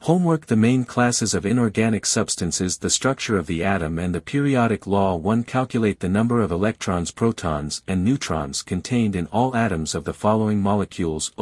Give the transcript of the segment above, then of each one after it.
Homework: the main classes of inorganic substances, the structure of the atom and the periodic law. 1. Calculate the number of electrons, protons, and neutrons contained in all atoms of the following molecules: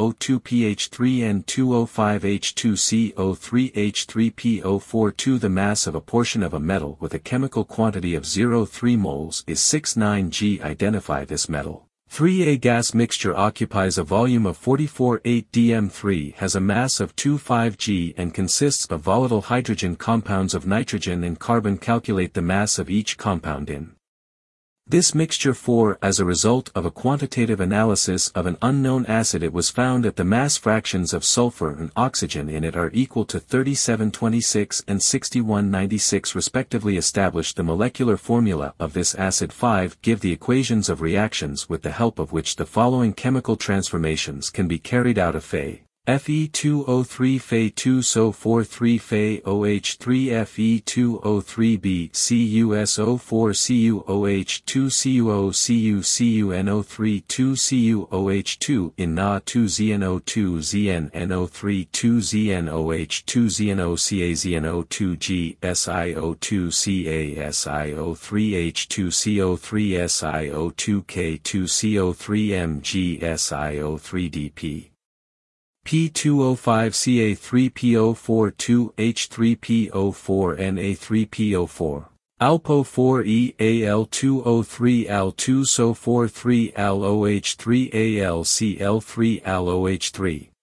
O2pH3N2O5H2CO3H3PO4. 2. The mass of a portion of a metal with a chemical quantity of 0.3 moles is 69 g. Identify this metal. 3. A gas mixture occupies a volume of 44.8 dm. 3. Has a mass of 2.5 g and consists of volatile hydrogen compounds of nitrogen and carbon. Calculate the mass of each compound in this mixture. 4. As a result of a quantitative analysis of an unknown acid, it was found that the mass fractions of sulfur and oxygen in it are equal to 3726 and 6196 respectively. Establish the molecular formula of this acid. 5. Give the equations of reactions with the help of which the following chemical transformations can be carried out: Fe2O3 Fe2SO4 3 FeOH3 Fe2O3b CuSO4 CuOH2 CuO CuCuNO3 2CuOH2 in Na2ZNO2 ZnNO3 2ZnOH2 ZnOCaZnO2 GSiO2 CaSiO3 H2CO3 SiO2 K2CO3 MgSiO3 dP P2O5Ca3PO4 2H3PO4 Na3PO4 Alpo4 EAl2O3 Al2SO4 3 AlOH3 AlCl3 AlOH3